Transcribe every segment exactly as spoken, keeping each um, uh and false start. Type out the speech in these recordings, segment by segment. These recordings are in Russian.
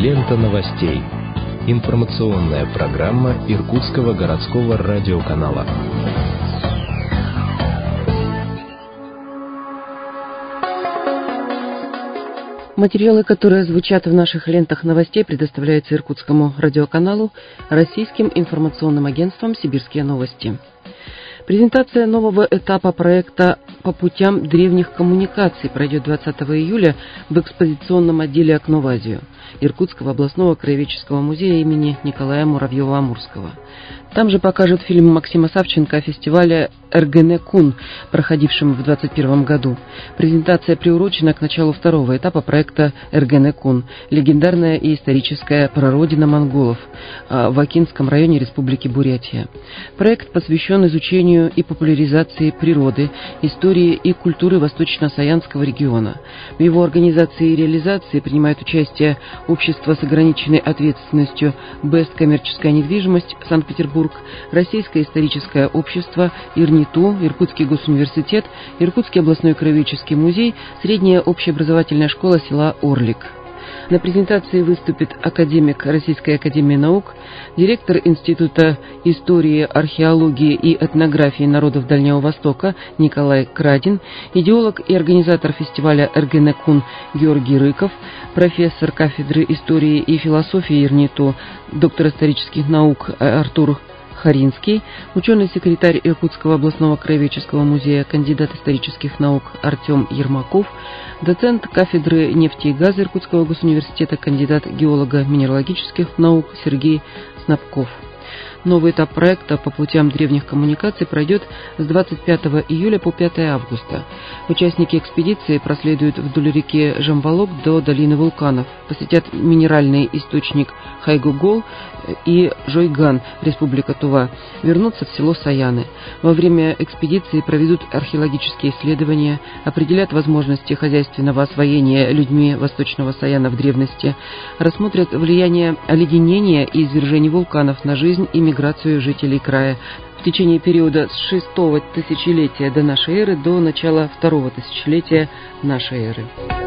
Лента новостей. Информационная программа Иркутского городского радиоканала. Материалы, которые звучат в наших лентах новостей, предоставляются Иркутскому радиоканалу, российским информационным агентством «Сибирские новости». Презентация нового этапа проекта «По путям древних коммуникаций» пройдет двадцатого июля в экспозиционном отделе «Окно в Азию» Иркутского областного краеведческого музея имени Николая Муравьева-Амурского. Там же покажут фильм Максима Савченко о фестивале «Эргенекун», проходившем в двадцать первом году. Презентация приурочена к началу второго этапа проекта «Эргенекун» – легендарная и историческая прародина монголов в Акинском районе Республики Бурятия. Проект посвящен изучению и популяризации природы, истории и культуры Восточно-Саянского региона. В его организации и реализации принимают участие Общество с ограниченной ответственностью «Бест Коммерческая недвижимость», Санкт-Петербург, Российское историческое общество, ИРНИТУ, Иркутский госуниверситет, Иркутский областной краеведческий музей, Средняя общеобразовательная школа села Орлик. На презентации выступит академик Российской академии наук, директор Института истории, археологии и этнографии народов Дальнего Востока Николай Крадин, идеолог и организатор фестиваля «Эргенекун» Георгий Рыков, профессор кафедры истории и философии ИРНИТУ, доктор исторических наук Артур Харинский, ученый-секретарь Иркутского областного краеведческого музея, кандидат исторических наук Артем Ермаков, доцент кафедры нефти и газа Иркутского госуниверситета, кандидат геолого-минералогических наук Сергей Снапков. Новый этап проекта «По путям древних коммуникаций» пройдет с двадцать пятого июля по пятое августа. Участники экспедиции проследуют вдоль реки Жамбалок до долины вулканов, посетят минеральный источник Хайгугол и Жойган, Республика Тува, вернутся в село Саяны. Во время экспедиции проведут археологические исследования, определят возможности хозяйственного освоения людьми Восточного Саяна в древности, рассмотрят влияние оледенения и извержений вулканов на жизнь и миграцию жителей края в течение периода с шестого тысячелетия до нашей эры до начала второго тысячелетия нашей эры.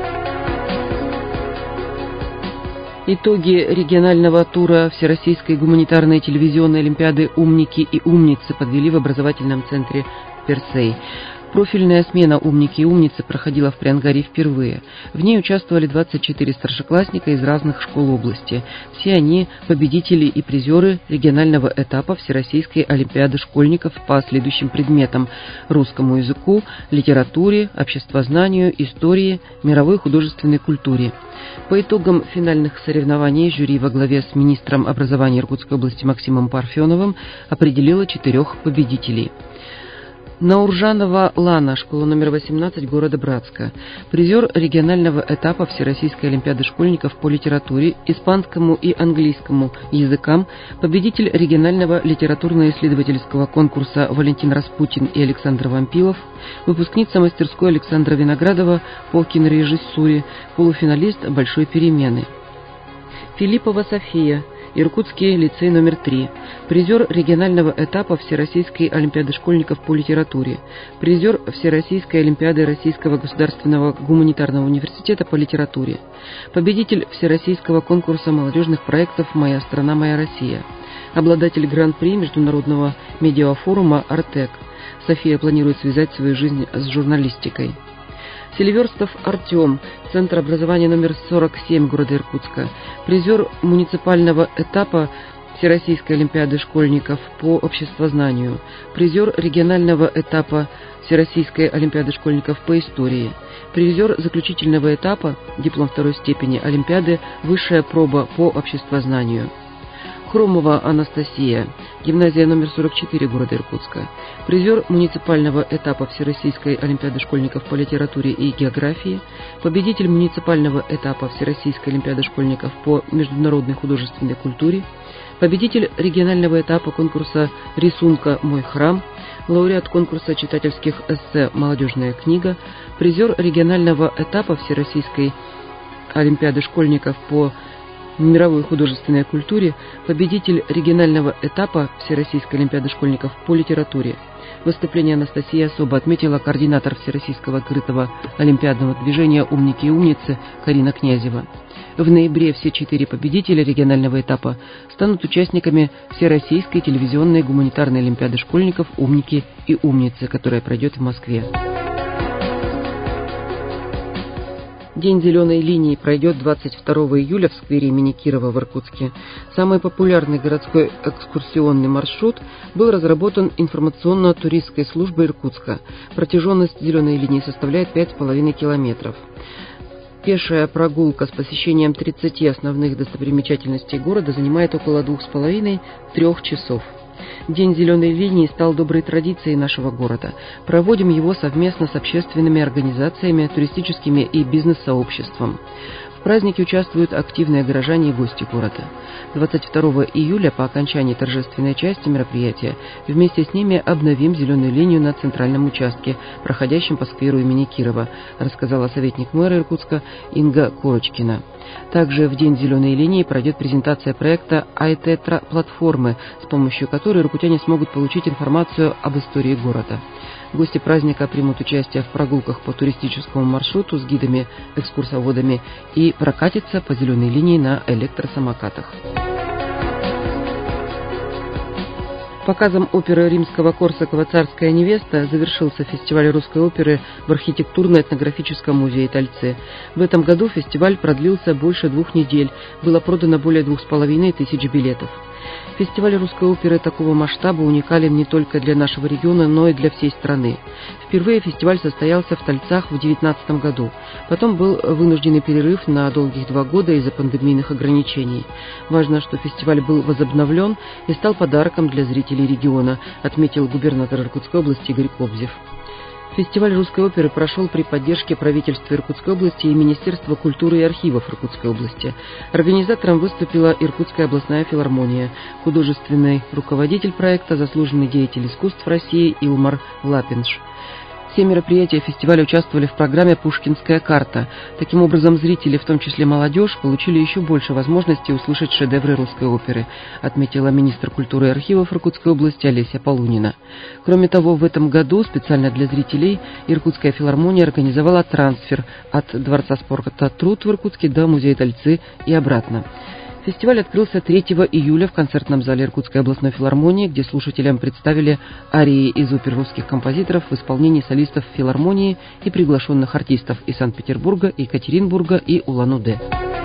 Итоги регионального тура Всероссийской гуманитарной телевизионной олимпиады «Умники и умницы» подвели в образовательном центре Персей. Профильная смена «Умники и умницы» проходила в Приангаре впервые. В ней участвовали двадцать четыре старшеклассника из разных школ области. Все они победители и призеры регионального этапа Всероссийской олимпиады школьников по следующим предметам: русскому языку, литературе, обществознанию, истории, мировой художественной культуре. По итогам финальных соревнований жюри во главе с министром образования Иркутской области Максимом Парфеновым определило четырех победителей. Науржанова Лана, школа номер восемнадцать города Братска, призер регионального этапа Всероссийской олимпиады школьников по литературе, испанскому и английскому языкам, победитель регионального литературно-исследовательского конкурса Валентин Распутин и Александр Вампилов, выпускница мастерской Александра Виноградова по кинорежиссуре, полуфиналист «Большой перемены». Филиппова София, Иркутский лицей номер три, призер регионального этапа Всероссийской олимпиады школьников по литературе, призер Всероссийской олимпиады Российского государственного гуманитарного университета по литературе, победитель Всероссийского конкурса молодежных проектов «Моя страна, моя Россия», обладатель гран-при международного медиафорума «Артек». София планирует связать свою жизнь с журналистикой. Селиверстов Артем, Центр образования номер сорок семь города Иркутска, призер муниципального этапа Всероссийской олимпиады школьников по обществознанию, призер регионального этапа Всероссийской олимпиады школьников по истории, призер заключительного этапа, диплом второй степени олимпиады «Высшая проба по обществознанию». Хромова Анастасия, гимназия номер сорок четыре города Иркутска, призер муниципального этапа Всероссийской олимпиады школьников по литературе и географии, победитель муниципального этапа Всероссийской олимпиады школьников по международной художественной культуре, победитель регионального этапа конкурса рисунка «Мой храм», лауреат конкурса читательских эссе «Молодежная книга», призер регионального этапа Всероссийской олимпиады школьников по мировой художественной культуре, победитель регионального этапа Всероссийской олимпиады школьников по литературе. Выступление Анастасии особо отметила координатор Всероссийского открытого олимпиадного движения «Умники и умницы» Карина Князева. В ноябре все четыре победителя регионального этапа станут участниками Всероссийской телевизионной гуманитарной олимпиады школьников «Умники и умницы», которая пройдет в Москве. День зеленой линии пройдет двадцать второго июля в сквере имени Кирова в Иркутске. Самый популярный городской экскурсионный маршрут был разработан информационно-туристской службой Иркутска. Протяженность зеленой линии составляет пять с половиной километров. Пешая прогулка с посещением тридцати основных достопримечательностей города занимает около двух с половиной-трех часов. День зеленой линии стал доброй традицией нашего города. Проводим его совместно с общественными организациями, туристическими и бизнес-сообществом. В празднике участвуют активные горожане и гости города. двадцать второго июля по окончании торжественной части мероприятия вместе с ними обновим зеленую линию на центральном участке, проходящем по скверу имени Кирова, рассказала советник мэра Иркутска Инга Курочкина. Также в день зеленой линии пройдет презентация проекта ай ти-платформы, с помощью которой иркутяне смогут получить информацию об истории города. Гости праздника примут участие в прогулках по туристическому маршруту с гидами, экскурсоводами и прокатятся по зеленой линии на электросамокатах. Показом оперы Римского-Корсакова «Царская невеста» завершился фестиваль русской оперы в архитектурно-этнографическом музее Тальцы. В этом году фестиваль продлился больше двух недель, было продано более двух с половиной тысяч билетов. Фестиваль русской оперы такого масштаба уникален не только для нашего региона, но и для всей страны. Впервые фестиваль состоялся в Тальцах в две тысячи девятнадцатом году. Потом был вынужденный перерыв на долгих два года из-за пандемийных ограничений. Важно, что фестиваль был возобновлен и стал подарком для зрителей региона, отметил губернатор Иркутской области Игорь Кобзев. Фестиваль русской оперы прошел при поддержке правительства Иркутской области и Министерства культуры и архивов Иркутской области. Организатором выступила Иркутская областная филармония. Художественный руководитель проекта, заслуженный деятель искусств России Илмар Лапинш. Все мероприятия фестиваля участвовали в программе «Пушкинская карта». Таким образом, зрители, в том числе молодежь, получили еще больше возможностей услышать шедевры русской оперы, отметила министр культуры и архивов Иркутской области Олеся Полунина. Кроме того, в этом году специально для зрителей Иркутская филармония организовала трансфер от Дворца спорта «Труд» в Иркутске до музея Тальцы и обратно. Фестиваль открылся третьего июля в концертном зале Иркутской областной филармонии, где слушателям представили арии из опер русских композиторов в исполнении солистов филармонии и приглашенных артистов из Санкт-Петербурга, Екатеринбурга и Улан-Удэ.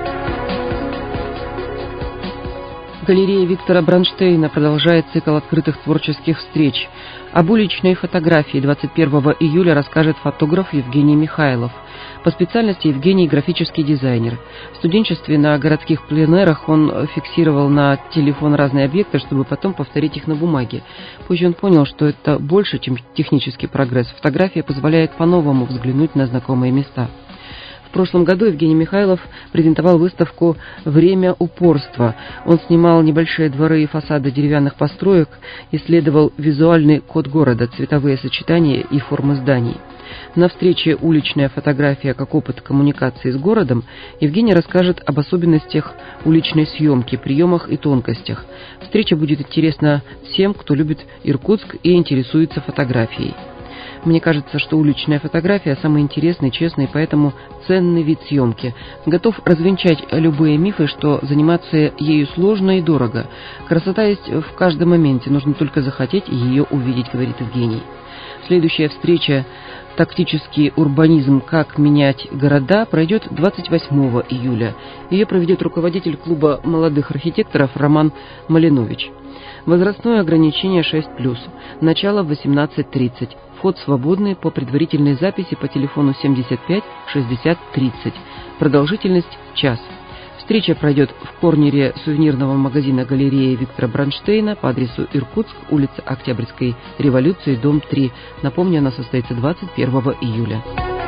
Галерея Виктора Бронштейна продолжает цикл открытых творческих встреч. Об уличной фотографии двадцать первого июля расскажет фотограф Евгений Михайлов. По специальности Евгений – графический дизайнер. В студенчестве на городских пленэрах он фиксировал на телефон разные объекты, чтобы потом повторить их на бумаге. Позже он понял, что это больше, чем технический прогресс. Фотография позволяет по-новому взглянуть на знакомые места. В прошлом году Евгений Михайлов презентовал выставку «Время упорства». Он снимал небольшие дворы и фасады деревянных построек, исследовал визуальный код города, цветовые сочетания и формы зданий. На встрече «Уличная фотография как опыт коммуникации с городом» Евгений расскажет об особенностях уличной съемки, приемах и тонкостях. Встреча будет интересна всем, кто любит Иркутск и интересуется фотографией. Мне кажется, что уличная фотография самый интересный, честный, поэтому ценный вид съемки. Готов развенчать любые мифы, что заниматься ею сложно и дорого. Красота есть в каждом моменте, нужно только захотеть ее увидеть, говорит Евгений. Следующая встреча «Тактический урбанизм. Как менять города» пройдет двадцать восьмого июля. Ее проведет руководитель клуба молодых архитекторов Роман Малинович. Возрастное ограничение шесть плюс. Начало в восемнадцать тридцать. Вход свободный по предварительной записи по телефону семьдесят пять шестьдесят тридцать. Продолжительность час. Встреча пройдет в корнере сувенирного магазина галереи Виктора Бронштейна по адресу Иркутск, улица Октябрьской революции, дом три. Напомню, она состоится двадцать первого июля.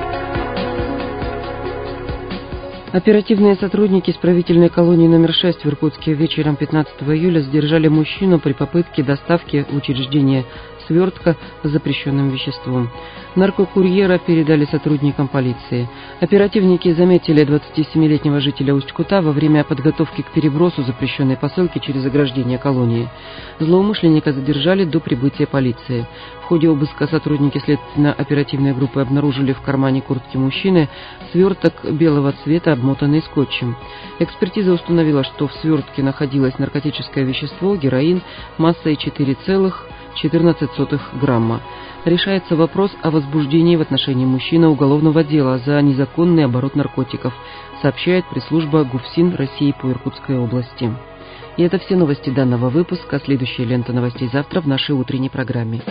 Оперативные сотрудники исправительной колонии номер шесть в Иркутске вечером пятнадцатого июля задержали мужчину при попытке доставки в учреждение свертка с запрещенным веществом. Наркокурьера передали сотрудникам полиции. Оперативники заметили двадцатисемилетнего жителя Усть-Кута во время подготовки к перебросу запрещенной посылки через ограждение колонии. Злоумышленника задержали до прибытия полиции. В ходе обыска сотрудники следственно-оперативной группы обнаружили в кармане куртки мужчины сверток белого цвета, обмотанный скотчем. Экспертиза установила, что в свертке находилось наркотическое вещество, героин, массой четыре целых четырнадцать сотых грамма. Решается вопрос о возбуждении в отношении мужчины уголовного дела за незаконный оборот наркотиков, сообщает пресс-служба ГУФСИН России по Иркутской области. И это все новости данного выпуска. Следующая лента новостей завтра в нашей утренней программе.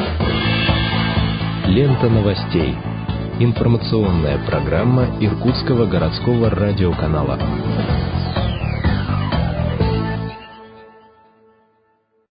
Лента новостей. Информационная программа Иркутского городского радиоканала.